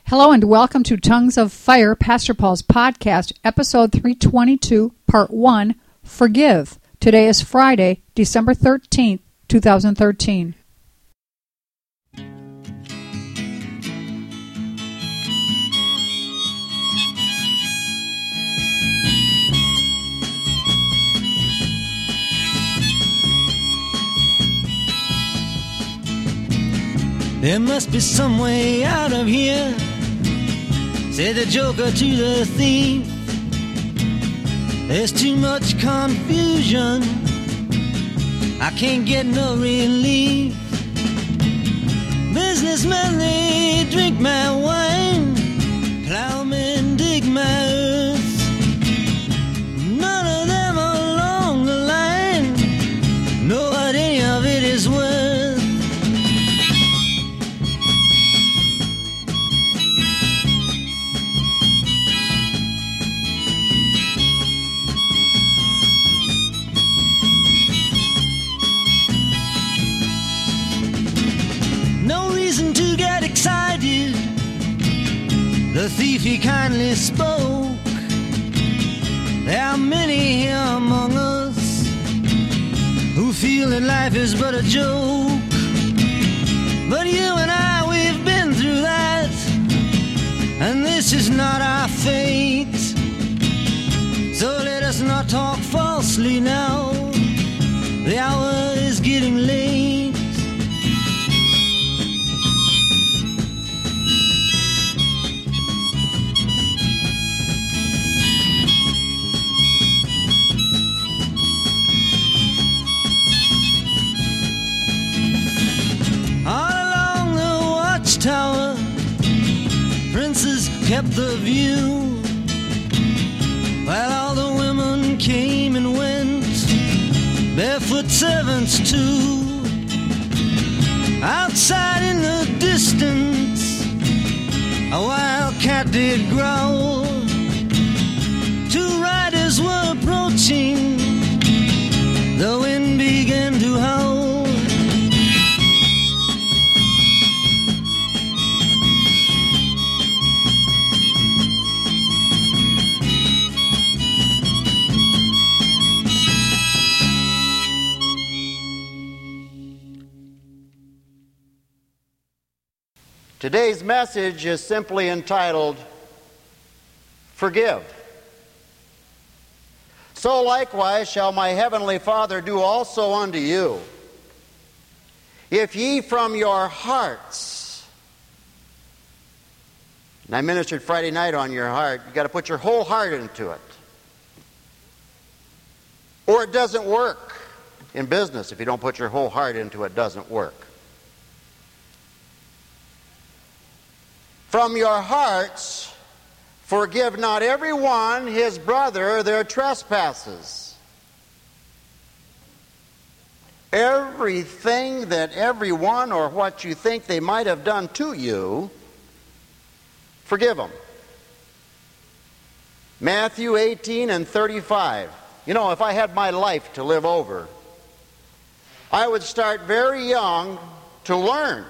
Hello and welcome to Tongues of Fire, Pastor Paul's podcast, episode 322, part 1, Forgive. Today is Friday, December 13th, 2013. There must be some way out of here, said the joker to the thief. There's too much confusion, I can't get no relief. Businessmen, they drink my wine, plowmen dig my earth. None of them along the line know what any of it is worth. Excited, the thief he kindly spoke. There are many here among us who feel that life is but a joke. But you and I, we've been through that, and this is not our fate. So let us not talk falsely now, the hour is getting late. Tower, princes kept the view, while all the women came and went, barefoot servants too. Outside in the distance, a wild cat did growl. Two riders were approaching, the wind began to howl. Today's message is simply entitled, Forgive. So likewise shall my heavenly Father do also unto you, if ye from your hearts. And I ministered Friday night on your heart. You've got to put your whole heart into it, or it doesn't work. In business, if you don't put your whole heart into it, it doesn't work. From your hearts, forgive not every one his brother their trespasses. Everything that everyone or what you think they might have done to you, forgive them. Matthew 18 and 35. You know, if I had my life to live over, I would start very young to learn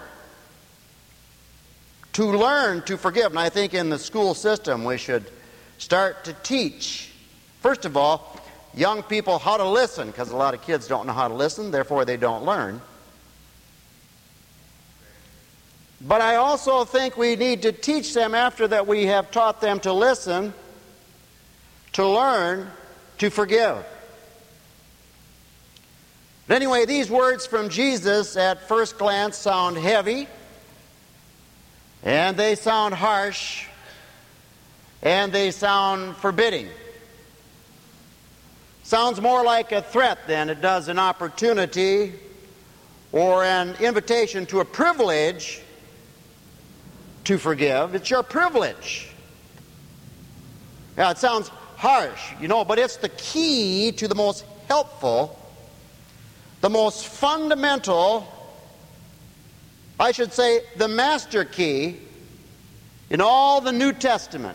to forgive. And I think in the school system we should start to teach, first of all, young people how to listen, because a lot of kids don't know how to listen, therefore they don't learn. But I also think we need to teach them, after that we have taught them to listen, to learn to forgive. But anyway, these words from Jesus at first glance sound heavy, and they sound harsh, and they sound forbidding. Sounds more like a threat than it does an opportunity or an invitation to a privilege to forgive. It's your privilege. Yeah, it sounds harsh, but it's the key to the most helpful, the most fundamental, I should say, the master key in all the New Testament.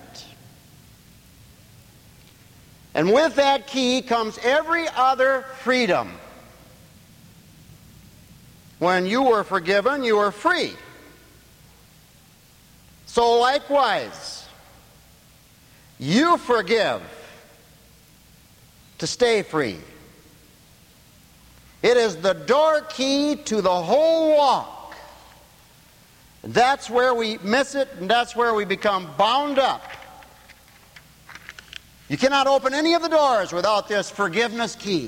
And with that key comes every other freedom. When you were forgiven, you were free. So likewise, you forgive to stay free. It is the door key to the whole walk. That's where we miss it, and that's where we become bound up. You cannot open any of the doors without this forgiveness key.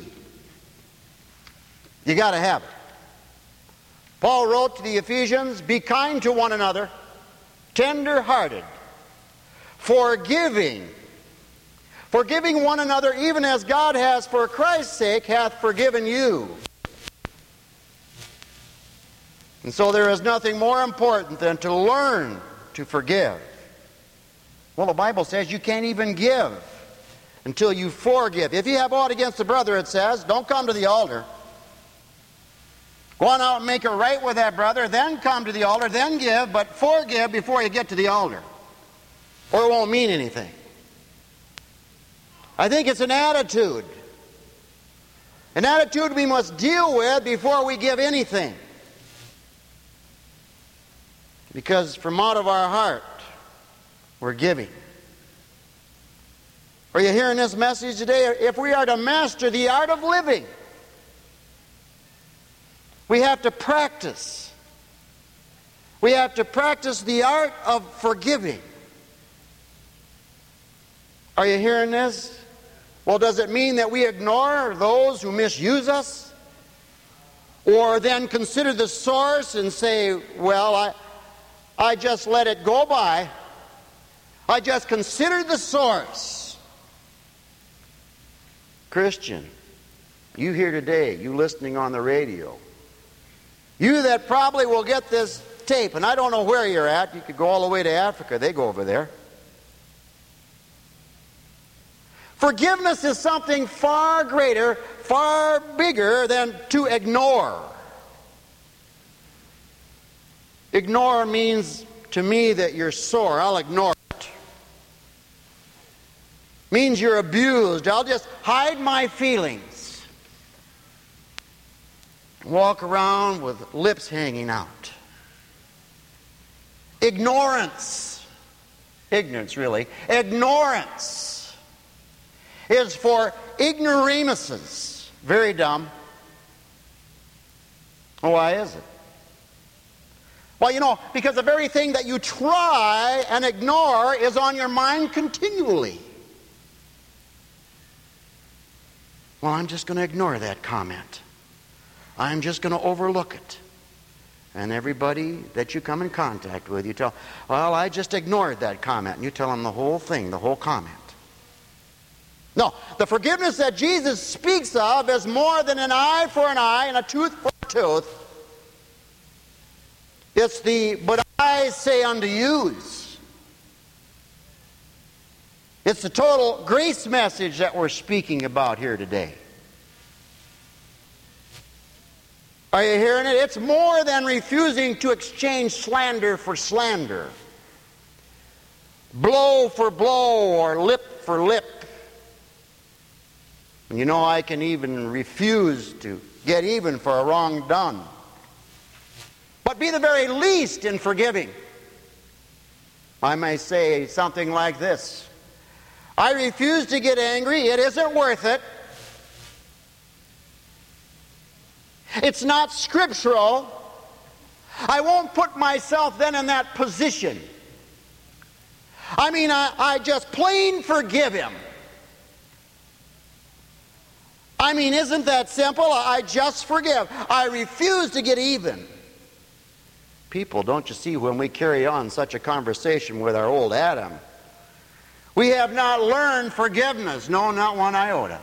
You got to have it. Paul wrote to the Ephesians, "Be kind to one another, tender-hearted, forgiving one another, even as God has for Christ's sake hath forgiven you." And so there is nothing more important than to learn to forgive. Well, the Bible says you can't even give until you forgive. If you have aught against a brother, it says, don't come to the altar. Go on out and make it right with that brother, then come to the altar, then give, but forgive before you get to the altar, or it won't mean anything. I think it's an attitude we must deal with before we give anything. Because from out of our heart, we're giving. Are you hearing this message today? If we are to master the art of living, we have to practice. We have to practice the art of forgiving. Are you hearing this? Well, does it mean that we ignore those who misuse us? Or then consider the source and say, well, I just let it go by. I just considered the source. Christian, you here today, you listening on the radio, you that probably will get this tape, and I don't know where you're at, you could go all the way to Africa, they go over there. Forgiveness is something far greater, far bigger than to ignore. Ignore means to me that you're sore. I'll ignore it. Means you're abused. I'll just hide my feelings. Walk around with lips hanging out. Ignorance. Ignorance, really. Ignorance is for ignoramuses. Very dumb. Why is it? Well, you know, because the very thing that you try and ignore is on your mind continually. Well, I'm just going to ignore that comment. I'm just going to overlook it. And everybody that you come in contact with, you tell, well, I just ignored that comment. And you tell them the whole thing, the whole comment. No, the forgiveness that Jesus speaks of is more than an eye for an eye and a tooth for a tooth. It's the, but I say unto yous. It's the total grace message that we're speaking about here today. Are you hearing it? It's more than refusing to exchange slander for slander, blow for blow, or lip for lip. And you know, I can even refuse to get even for a wrong done. But be the very least in forgiving. I may say something like this: I refuse to get angry. It isn't worth it. It's not scriptural. I won't put myself then in that position. I mean, I just plain forgive him. I mean, isn't that simple? I just forgive. I refuse to get even. People, don't you see, when we carry on such a conversation with our old Adam, we have not learned forgiveness. No, not one iota.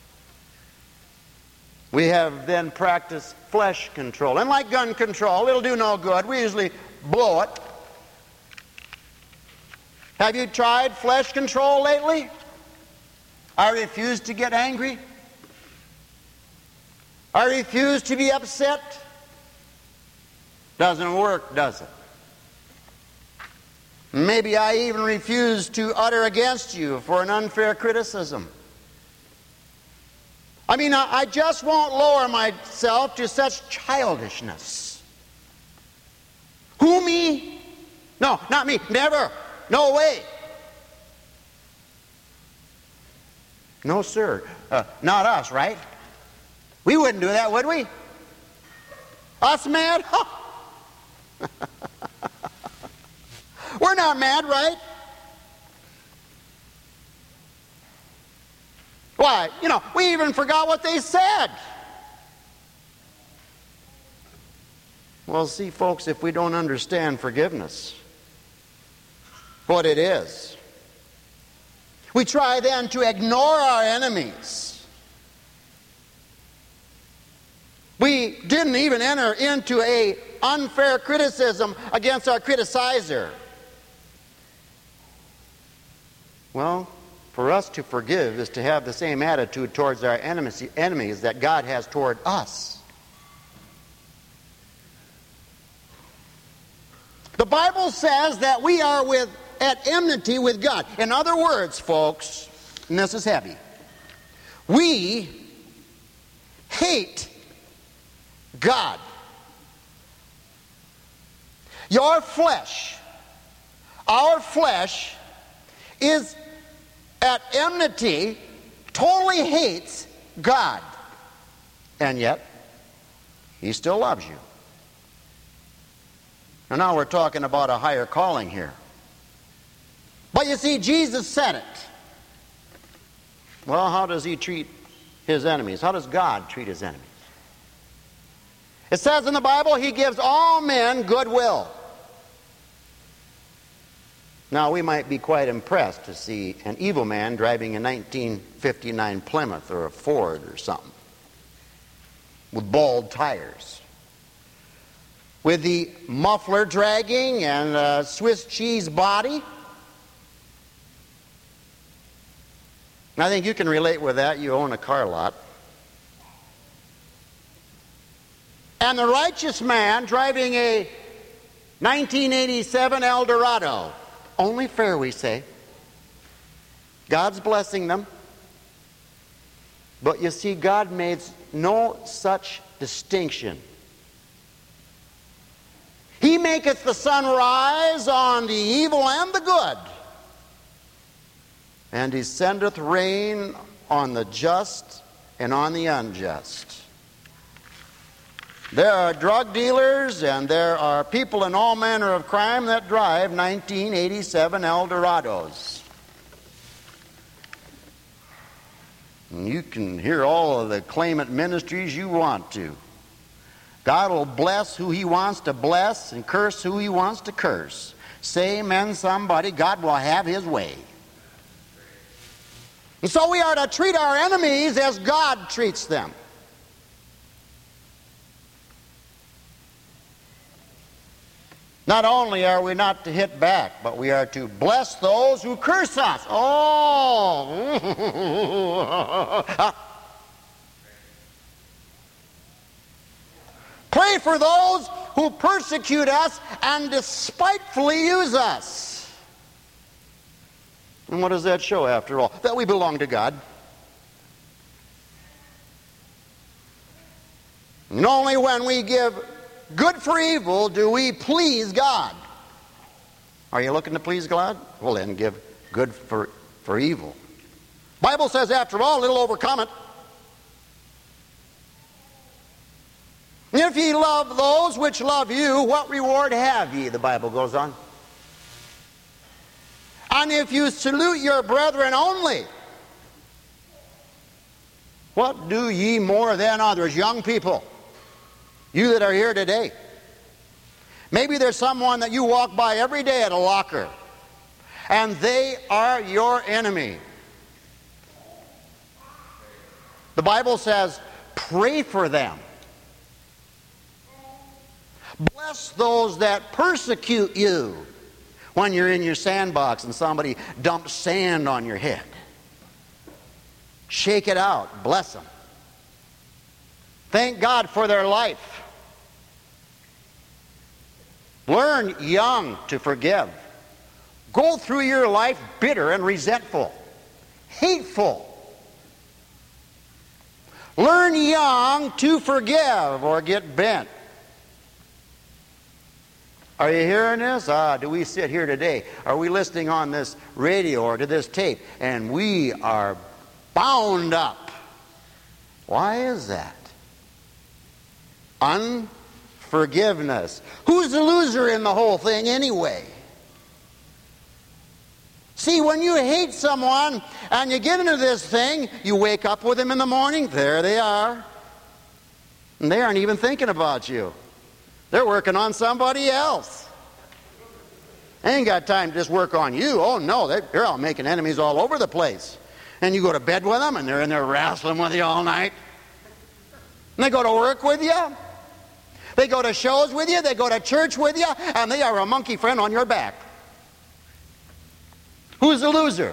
We have then practiced flesh control. And like gun control, it'll do no good. We usually blow it. Have you tried flesh control lately? I refuse to get angry. I refuse to be upset. Doesn't work, does it? Maybe I even refuse to utter against you for an unfair criticism. I mean, I just won't lower myself to such childishness. Who me? No, not me. Never. No way. No, sir. Not us, right? We wouldn't do that, would we? Us mad? We're not mad, right? Why? We even forgot what they said. Well, see, folks, if we don't understand forgiveness, what it is, we try then to ignore our enemies. We didn't even enter into an unfair criticism against our criticizer. Well, for us to forgive is to have the same attitude towards our enemies that God has toward us. The Bible says that we are at enmity with God. In other words, folks, and this is heavy, we hate God. Your flesh, our flesh, is at enmity, totally hates God. And yet, He still loves you. And now we're talking about a higher calling here. But you see, Jesus said it. Well, how does He treat His enemies? How does God treat His enemies? It says in the Bible, He gives all men goodwill. Now, we might be quite impressed to see an evil man driving a 1959 Plymouth or a Ford or something with bald tires, with the muffler dragging and a Swiss cheese body. I think you can relate with that. You own a car lot. And the righteous man driving a 1987 Eldorado. Only fair, we say. God's blessing them. But you see, God made no such distinction. He maketh the sun rise on the evil and the good, and He sendeth rain on the just and on the unjust. There are drug dealers and there are people in all manner of crime that drive 1987 Eldorados. And you can hear all of the claimant ministries you want to. God will bless who He wants to bless and curse who He wants to curse. Say amen, somebody. God will have His way. And so we are to treat our enemies as God treats them. Not only are we not to hit back, but we are to bless those who curse us. Oh! Pray for those who persecute us and despitefully use us. And what does that show, after all? That we belong to God. And only when we give good for evil do we please God. Are you looking to please God? Well, then give good for evil. Bible says, after all, it'll overcome it. If ye love those which love you, what reward have ye? The Bible goes on. And if you salute your brethren only, what do ye more than others? Young people, you that are here today, maybe there's someone that you walk by every day at a locker, and they are your enemy. The Bible says, pray for them. Bless those that persecute you. When you're in your sandbox and somebody dumps sand on your head, shake it out. Bless them. Thank God for their life. Learn young to forgive. Go through your life bitter and resentful, hateful. Learn young to forgive or get bent. Are you hearing this? Do we sit here today? Are we listening on this radio or to this tape? And we are bound up. Why is that? Unforgiveness. Who's the loser in the whole thing anyway? See, when you hate someone and you get into this thing, you wake up with them in the morning, there they are. And they aren't even thinking about you. They're working on somebody else. They ain't got time to just work on you. Oh no, they're out making enemies all over the place. And you go to bed with them and they're in there wrestling with you all night. And they go to work with you. They go to shows with you. They go to church with you. And they are a monkey friend on your back. Who's the loser?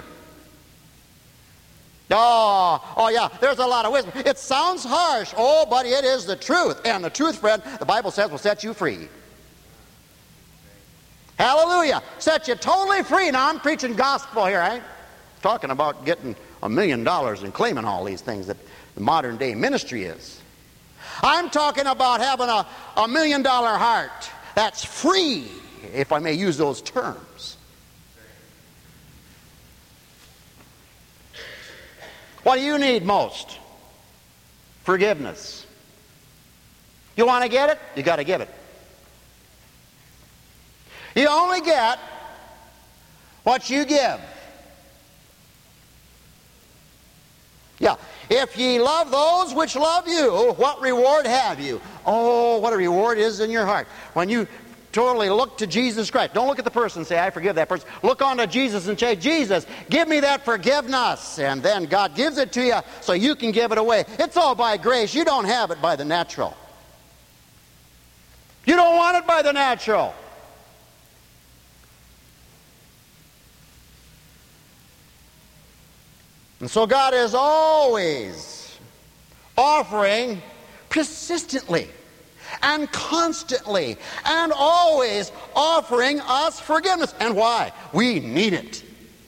Oh yeah, there's a lot of wisdom. It sounds harsh. Oh, but it is the truth. And the truth, friend, the Bible says will set you free. Hallelujah. Set you totally free. Now, I'm preaching gospel here. I ain't talking about getting $1 million and claiming all these things that the modern day ministry is. I'm talking about having a $1 million heart that's free, if I may use those terms. What do you need most? Forgiveness. You want to get it? You got to give it. You only get what you give. Yeah. If ye love those which love you, what reward have you? Oh, what a reward is in your heart. When you totally look to Jesus Christ. Don't look at the person and say, I forgive that person. Look on to Jesus and say, Jesus, give me that forgiveness. And then God gives it to you so you can give it away. It's all by grace. You don't have it by the natural. You don't want it by the natural. And so God is always offering persistently and constantly and always offering us forgiveness. And why? We need it.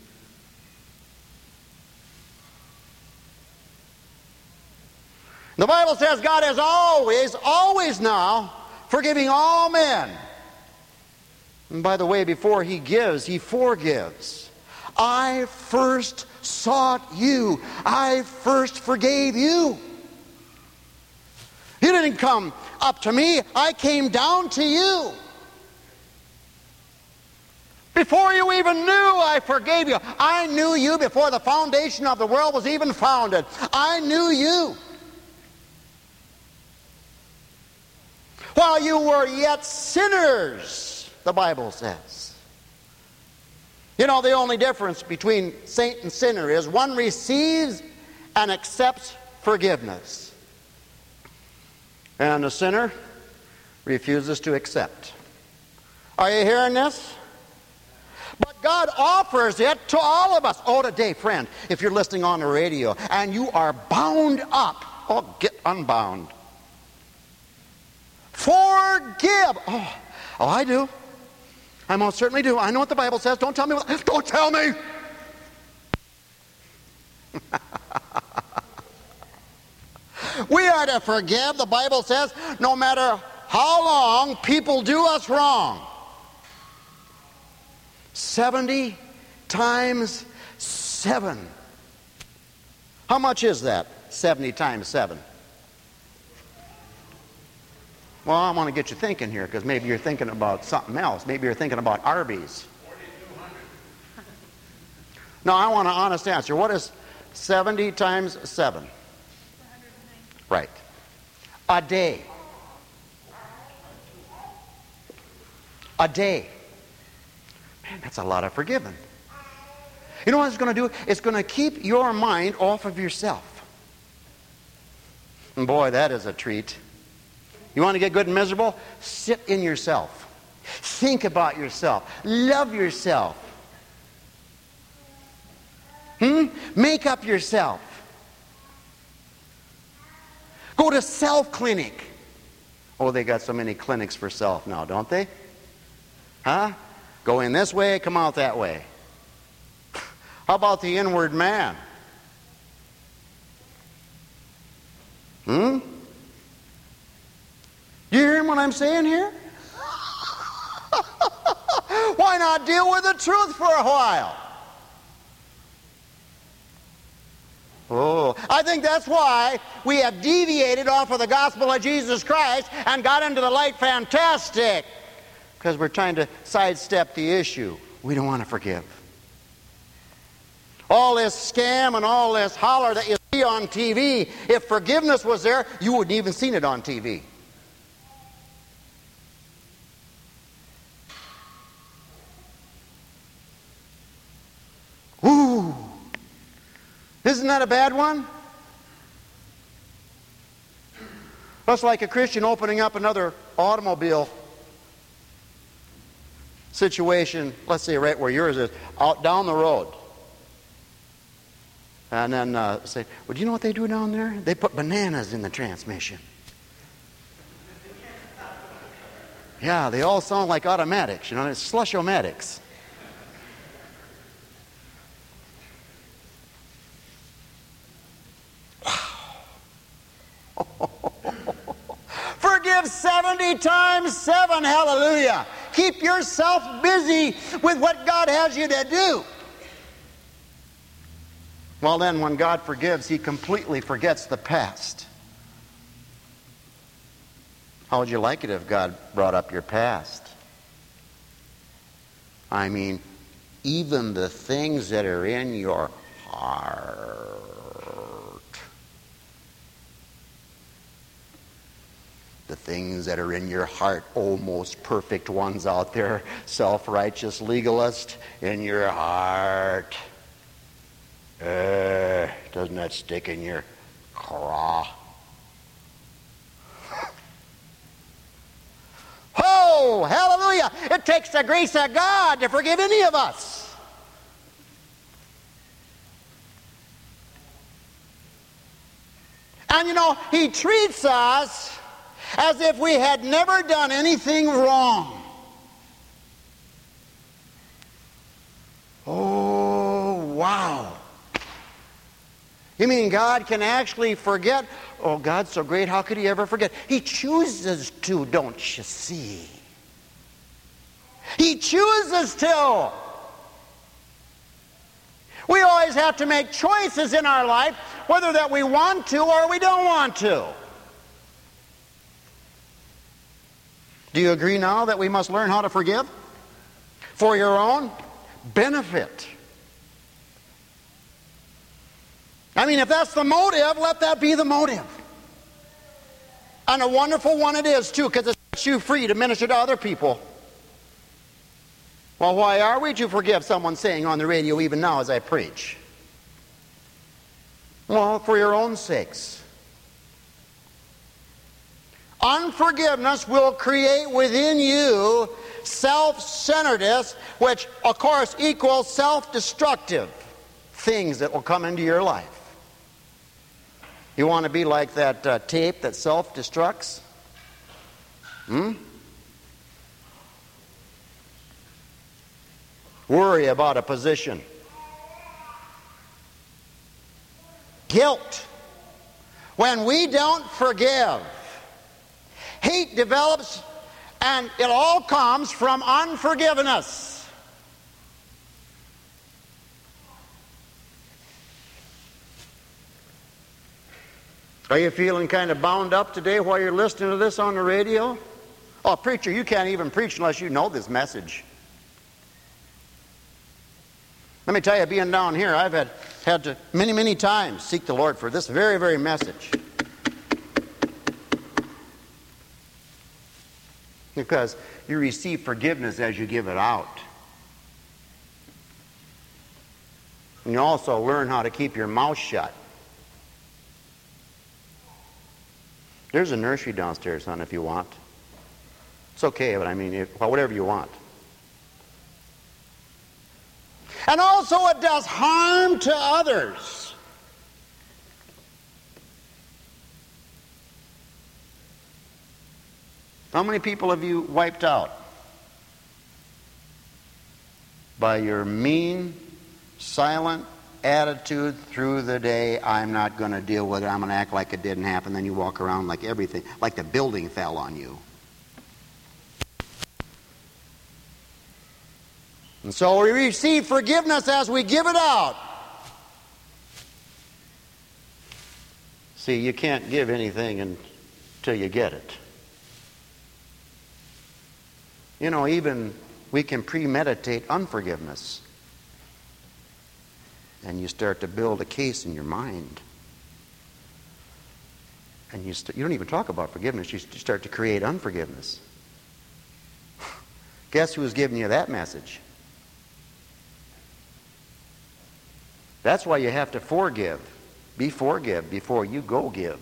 The Bible says God is always now forgiving all men. And by the way, before He gives, He forgives. I first sought you. I first forgave you. You didn't come up to me. I came down to you. Before you even knew, I forgave you. I knew you before the foundation of the world was even founded. I knew you. While you were yet sinners, the Bible says. You know, the only difference between saint and sinner is one receives and accepts forgiveness. And the sinner refuses to accept. Are you hearing this? But God offers it to all of us. Oh, today, friend, if you're listening on the radio and you are bound up, oh, get unbound. Forgive. Oh, I do. I most certainly do. I know what the Bible says. Don't tell me. Don't tell me. We are to forgive, the Bible says, no matter how long people do us wrong. 70 times 7. How much is that? 70 times 7. Well, I want to get you thinking here, because maybe you're thinking about something else. Maybe you're thinking about Arby's. 4,200. No, I want an honest answer. What is 70 times 7? 190. Right. A day. A day. Man, that's a lot of forgiving. You know what it's going to do? It's going to keep your mind off of yourself. And boy, that is a treat. You want to get good and miserable? Sit in yourself. Think about yourself. Love yourself. Make up yourself. Go to self-clinic. Oh, they got so many clinics for self now, don't they? Huh? Go in this way, come out that way. How about the inward man? You hearing what I'm saying here? Why not deal with the truth for a while? Oh, I think that's why we have deviated off of the gospel of Jesus Christ and got into the light fantastic. Because we're trying to sidestep the issue. We don't want to forgive. All this scam and all this holler that you see on TV, if forgiveness was there, you wouldn't even seen it on TV. Ooh. Isn't that a bad one? That's like a Christian opening up another automobile situation, let's say right where yours is, out down the road. And then say, well, do you know what they do down there? They put bananas in the transmission. Yeah, they all sound like automatics, it's slush-o-matics. Forgive 70 times 7, hallelujah. Keep yourself busy with what God has you to do. Well then, when God forgives, He completely forgets the past. How would you like it if God brought up your past? I mean, even the things that are in your heart. The things that are in your heart, most perfect ones out there, self-righteous legalist, in your heart. Doesn't that stick in your craw? Oh, hallelujah! It takes the grace of God to forgive any of us. And He treats us as if we had never done anything wrong. Oh, wow. You mean God can actually forget? Oh, God's so great, how could He ever forget? He chooses to, don't you see? He chooses to. We always have to make choices in our life, whether that we want to or we don't want to. Do you agree now that we must learn how to forgive? For your own benefit. I mean, if that's the motive, let that be the motive. And a wonderful one it is, too, because it sets you free to minister to other people. Well, why are we to forgive someone saying on the radio even now as I preach? Well, for your own sakes. Unforgiveness will create within you self-centeredness, which, of course, equals self-destructive things that will come into your life. You want to be like that tape that self-destructs? Worry about a position. Guilt. When we don't forgive, hate develops, and it all comes from unforgiveness. Are you feeling kind of bound up today while you're listening to this on the radio? Oh, preacher, you can't even preach unless you know this message. Let me tell you, being down here, I've had to many, many times seek the Lord for this very, very message. Because you receive forgiveness as you give it out. And you also learn how to keep your mouth shut. There's a nursery downstairs, son, if you want. It's okay, but I mean, whatever you want. And also it does harm to others. How many people have you wiped out? By your mean, silent attitude through the day. I'm not going to deal with it. I'm going to act like it didn't happen. Then you walk around like everything, like the building fell on you. And so we receive forgiveness as we give it out. See, you can't give anything until you get it. You know, even we can premeditate unforgiveness. And you start to build a case in your mind. And you don't even talk about forgiveness. You start to create unforgiveness. Guess who's giving you that message? That's why you have to forgive. Forgive before you go give.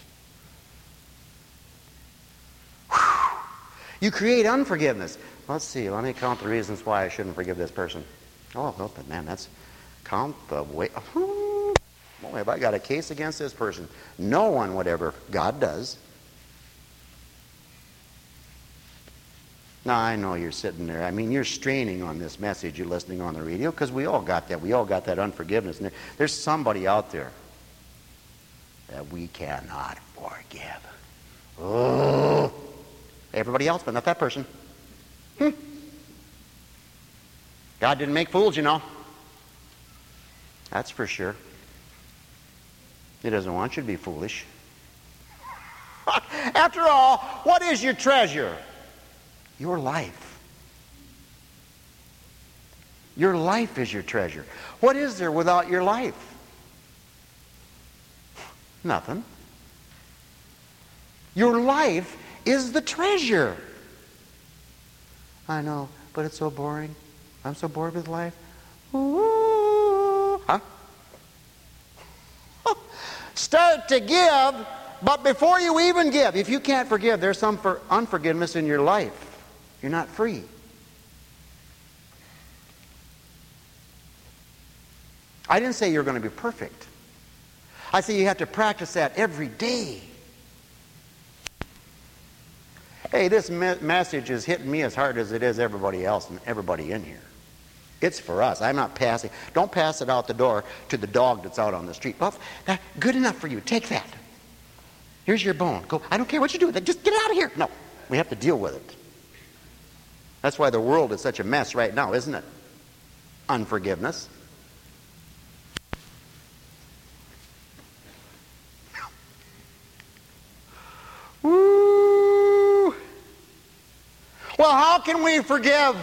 Whew. You create unforgiveness. Let's see. Let me count the reasons why I shouldn't forgive this person. Oh, but man, that's count the way. Boy, have I got a case against this person. No one would ever. God does. Now, I know you're sitting there. I mean, you're straining on this message you're listening on the radio because we all got that. We all got that unforgiveness. And there's somebody out there that we cannot forgive. Oh, everybody else, but not that person. God didn't make fools, you know. That's for sure. He doesn't want you to be foolish. After all, what is your treasure? Your life. Your life is your treasure. What is there without your life? Nothing. Your life is the treasure. I know, but it's so boring. I'm so bored with life. Ooh. Huh? Start to give, but before you even give, if you can't forgive, there's some unforgiveness in your life. You're not free. I didn't say you're going to be perfect. I say you have to practice that every day. Hey, this message is hitting me as hard as it is everybody else and everybody in here. It's for us. I'm not passing. Don't pass it out the door to the dog that's out on the street. Well, that's good enough for you. Take that. Here's your bone. Go. I don't care what you do with it. Just get out of here. No, we have to deal with it. That's why the world is such a mess right now, isn't it? Unforgiveness. Woo! Well, how can we forgive?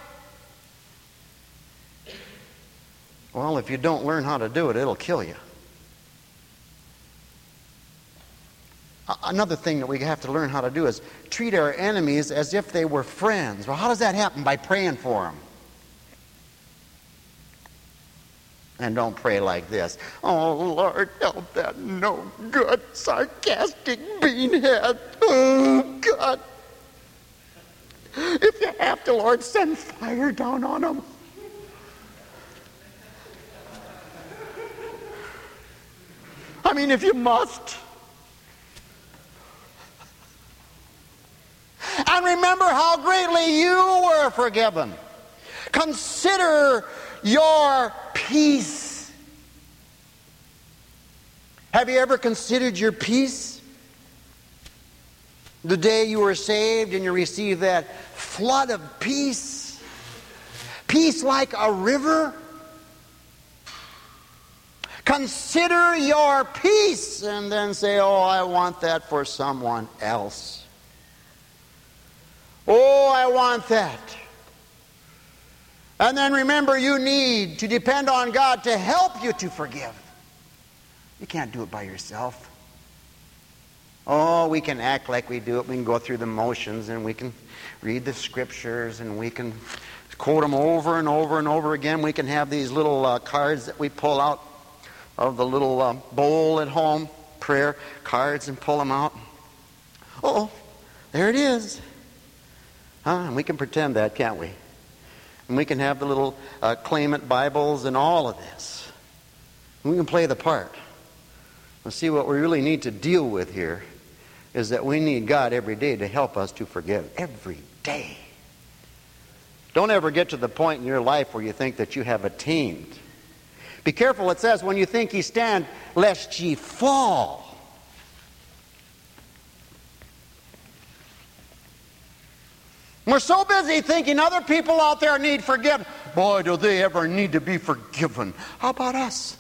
Well, if you don't learn how to do it, it'll kill you. Another thing that we have to learn how to do is treat our enemies as if they were friends. Well, how does that happen? By praying for them. And don't pray like this. Oh, Lord, help that no good, sarcastic beanhead. Oh, God. If you have to, Lord, send fire down on them. I mean, if you must. And remember how greatly you were forgiven. Consider your peace. Have you ever considered your peace? The day you were saved and you received that flood of peace. Peace like a river. Consider your peace and then say, oh, I want that for someone else. Oh, I want that. And then remember, you need to depend on God to help you to forgive. You can't do it by yourself. Oh, we can act like we do it. We can go through the motions and we can read the scriptures and we can quote them over and over and over again. We can have these little cards that we pull out of the little bowl at home, prayer cards, and pull them out. Oh, there it is. And we can pretend that, can't we? And we can have the little claimant Bibles and all of this. And we can play the part. Well, see, what we really need to deal with here is that we need God every day to help us to forgive. Every day. Don't ever get to the point in your life where you think that you have attained. Be careful, it says, when you think ye stand, lest ye fall. We're so busy thinking other people out there need forgiveness. boy, do they ever need to be forgiven. How about us?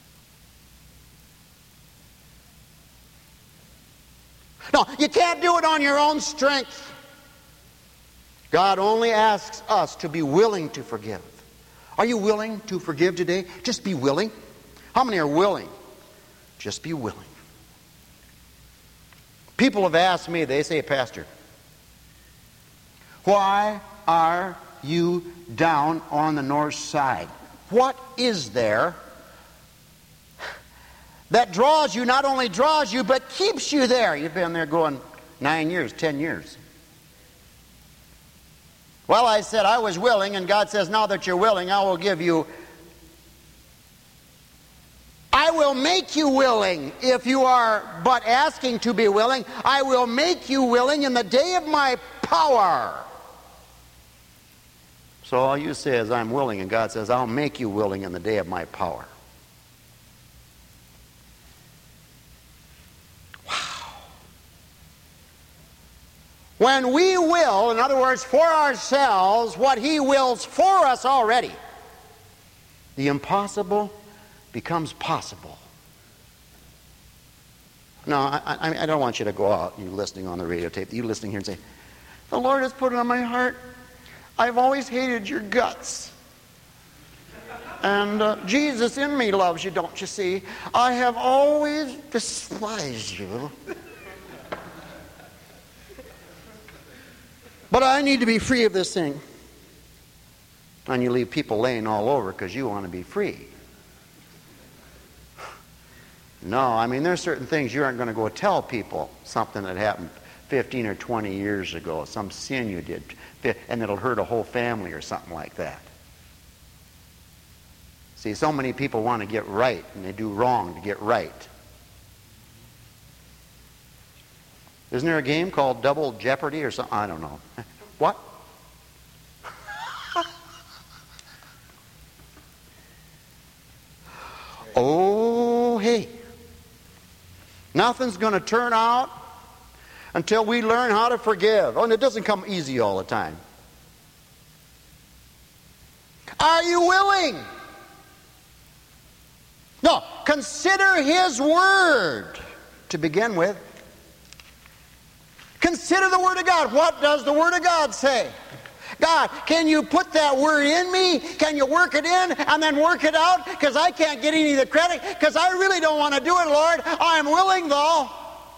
No, you can't do it on your own strength. God only asks us to be willing to forgive. Are you willing to forgive today? Just be willing. How many are willing? Just be willing. People have asked me, they say, Pastor, why are you down on the north side? What is there that draws you, not only draws you, but keeps you there? You've been there going 9 years, 10 years. Well, I said I was willing, and God says, now that you're willing, I will make you willing. If you are but asking to be willing, I will make you willing in the day of my power. So all you say is, I'm willing, and God says, I'll make you willing in the day of my power. Wow. When we will, in other words, for ourselves, what He wills for us already, the impossible becomes possible. No, I don't want you to go out, you listening on the radio tape, you listening here and say, the Lord has put it on my heart. I've always hated your guts. And Jesus in me loves you, don't you see? I have always despised you. But I need to be free of this thing. And you leave people laying all over because you want to be free. No, I mean, there's certain things you aren't going to go tell people. Something that happened 15 or 20 years ago, some sin you did, and it'll hurt a whole family or something like that. See, so many people want to get right, and they do wrong to get right. Isn't there a game called Double Jeopardy or something? I don't know. What? Oh, hey. Nothing's going to turn out until we learn how to forgive. Oh, and it doesn't come easy all the time. Are you willing? No, consider His Word to begin with. Consider the Word of God. What does the Word of God say? God, can you put that Word in me? Can you work it in and then work it out? Because I can't get any of the credit, because I really don't want to do it, Lord. I am willing, though.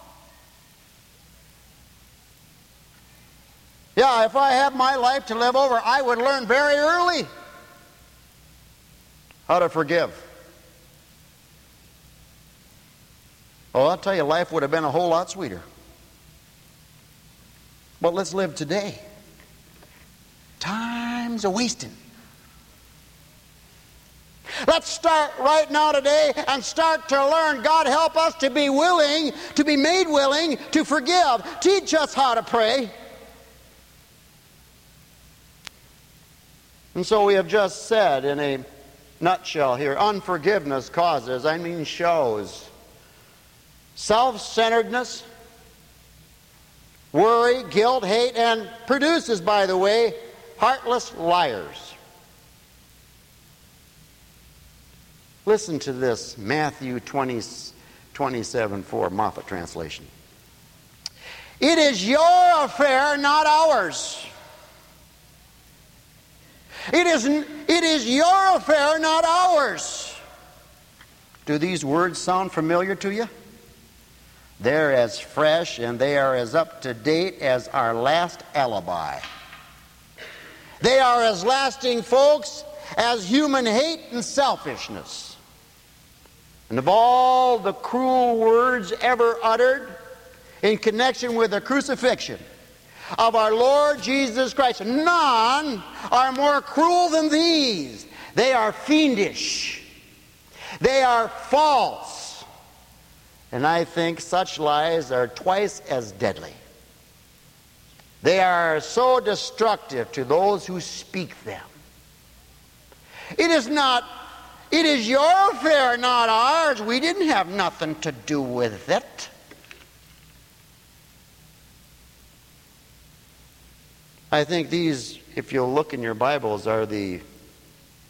Yeah, if I have my life to live over, I would learn very early how to forgive. Oh, I'll tell you, life would have been a whole lot sweeter. But let's live today. Time's a wasting. Let's start right now today and start to learn. God, help us to be willing, to be made willing to forgive. Teach us how to pray. And so we have just said in a nutshell here, unforgiveness shows self-centeredness, worry, guilt, hate, and produces, by the way, heartless liars. Listen to this, Matthew 27:4, Moffat translation. It is your affair, not ours. It is your affair, not ours. Do these words sound familiar to you? They're as fresh and they are as up to date as our last alibi. They are as lasting, folks, as human hate and selfishness. And of all the cruel words ever uttered in connection with the crucifixion of our Lord Jesus Christ, none are more cruel than these. They are fiendish. They are false. And I think such lies are twice as deadly. They are so destructive to those who speak them. It is your affair, not ours. We didn't have nothing to do with it. I think these, if you'll look in your Bibles, are the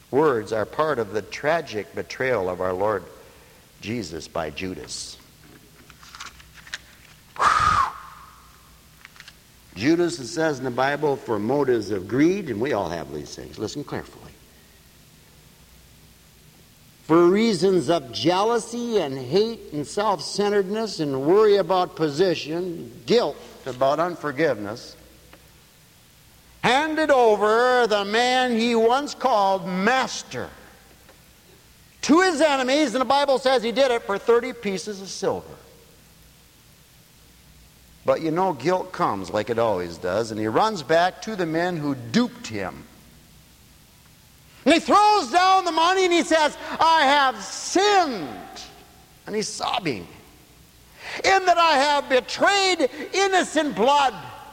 words are part of the tragic betrayal of our Lord Jesus by Judas. Judas, it says in the Bible, for motives of greed, and we all have these things. Listen carefully. For reasons of jealousy and hate and self-centeredness and worry about position, guilt about unforgiveness, handed over the man he once called master to his enemies, and the Bible says he did it for 30 pieces of silver. But you know, guilt comes like it always does, and he runs back to the men who duped him. And he throws down the money and he says, I have sinned. And he's sobbing. In that I have betrayed innocent blood.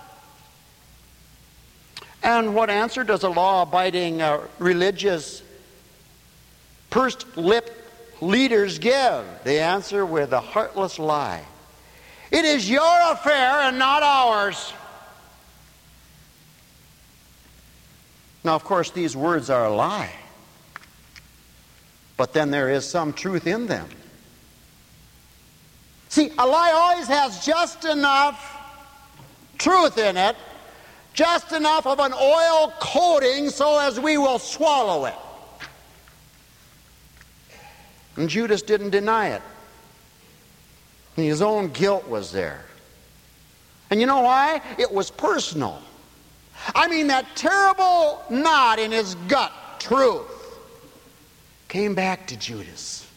And what answer does a law-abiding, religious, pursed-lipped leaders give? They answer with a heartless lie. It is your affair and not ours. Now, of course, these words are a lie. But then there is some truth in them. See, a lie always has just enough truth in it, just enough of an oil coating so as we will swallow it. And Judas didn't deny it. His own guilt was there. And you know why? It was personal. I mean, that terrible knot in his gut, truth, came back to Judas.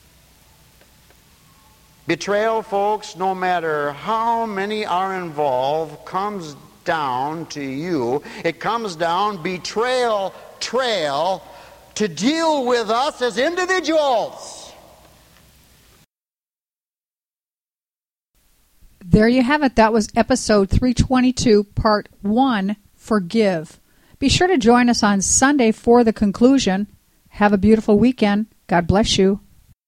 Betrayal, folks, no matter how many are involved, comes down to you. It comes down, betrayal, trail, to deal with us as individuals. There you have it. That was episode 322, part 1, Forgive. Be sure to join us on Sunday for the conclusion. Have a beautiful weekend. God bless you.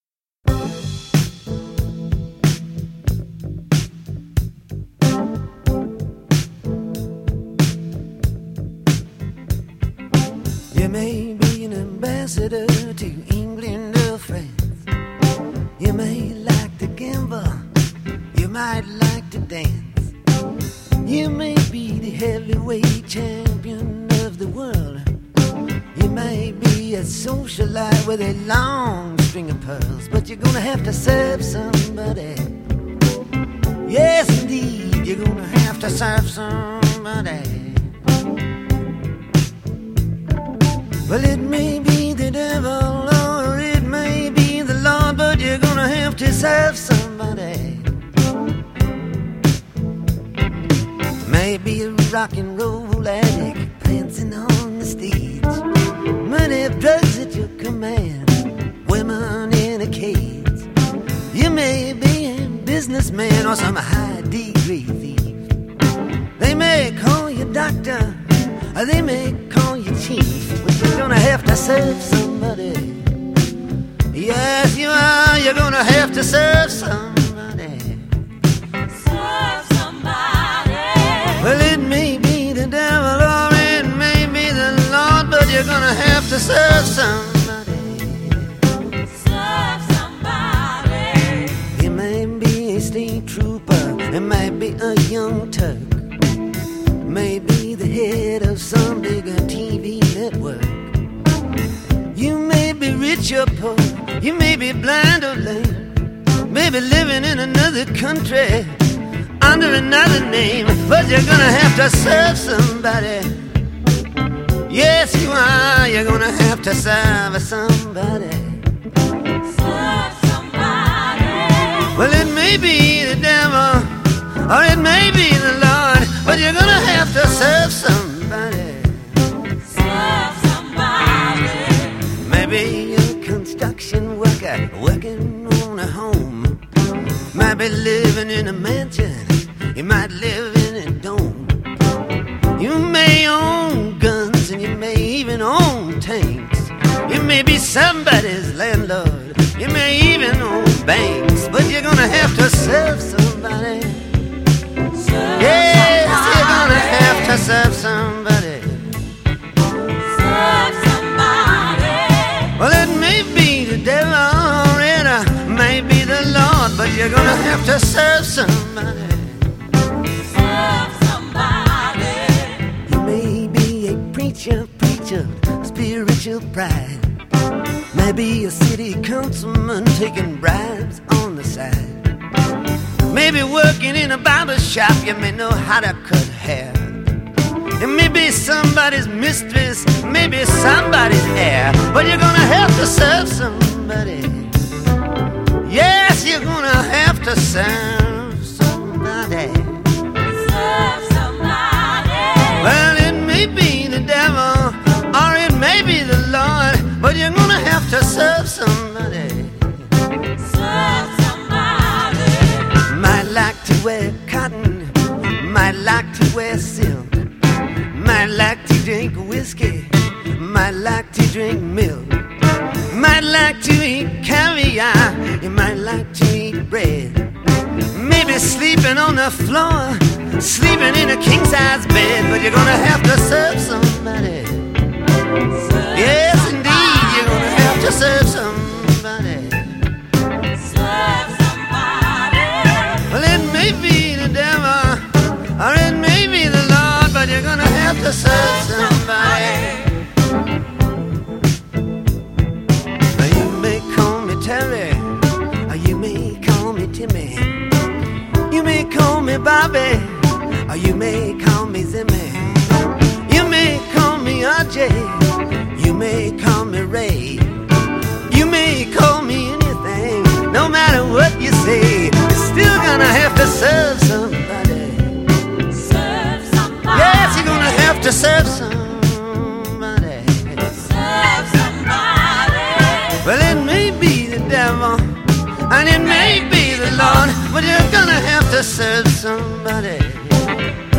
You may be an ambassador to England or France. You may like to gamble. You might like to dance. You may be the heavyweight champion of the world. You may be a socialite with a long string of pearls, but you're gonna have to serve somebody. Yes, indeed, you're gonna have to serve somebody. Well, it may be the devil or it may be the Lord, but you're gonna have to serve somebody. Maybe a rock and roll addict prancing on the stage, money, drugs at your command, women in a cage. You may be a businessman or some high-degree thief. They may call you doctor, or they may call you chief, but you're gonna have to serve somebody. Yes, you are. You're gonna have to serve somebody. Serve somebody. Well, it may be the devil or it may be the Lord, but you're gonna have to serve somebody. Serve somebody. You may be a state trooper, it might be a young Turk, maybe the head of some bigger TV network. You may be rich or poor, you may be blind or lame, maybe living in another country under another name, but you're gonna have to serve somebody. Yes, you are. You're gonna have to serve somebody. Serve somebody. Well, it may be the devil or it may be the Lord, but you're gonna have to serve somebody. Serve somebody. Maybe you're a construction worker working on a home. Might be living in a mansion. You might live in a dome. You may own guns and you may even own tanks. You may be somebody's landlord. You may even own banks, but you're gonna have to serve somebody. Yes, you're gonna have to serve somebody. Serve somebody. you're gonna have to serve somebody. Serve somebody. You may be a preacher, spiritual pride. Maybe a city councilman taking bribes on the side. Maybe working in a barber shop, you may know how to cut hair. And maybe somebody's mistress, maybe somebody's heir. But you're gonna have to serve somebody. Yes, you're gonna have to serve somebody. Serve somebody. Well, it may be the devil, or it may be the Lord, but you're gonna have to serve somebody. Serve somebody. Might like to wear cotton, might like to wear silk, might like to drink whiskey, might like to drink milk, might like to eat caviar, you might like to eat bread. Maybe sleeping on the floor, sleeping in a king-size bed, but you're gonna have to serve somebody. Yes, indeed, you're gonna have to serve somebody. Serve somebody. Well, it may be the devil, or it may be the Lord, but you're gonna have to serve somebody. Now you may call me Terry, or you may call me Timmy. You may call me Bobby, or you may call me Zimmy. You may call me RJ, you may call me Ray. You may call me anything, no matter what you say. You're still gonna have to serve somebody. Serve somebody. Yes, you're gonna have to serve somebody. Serve somebody. Well, it may be the devil, and it may be the Lord, but you're gonna have to serve somebody.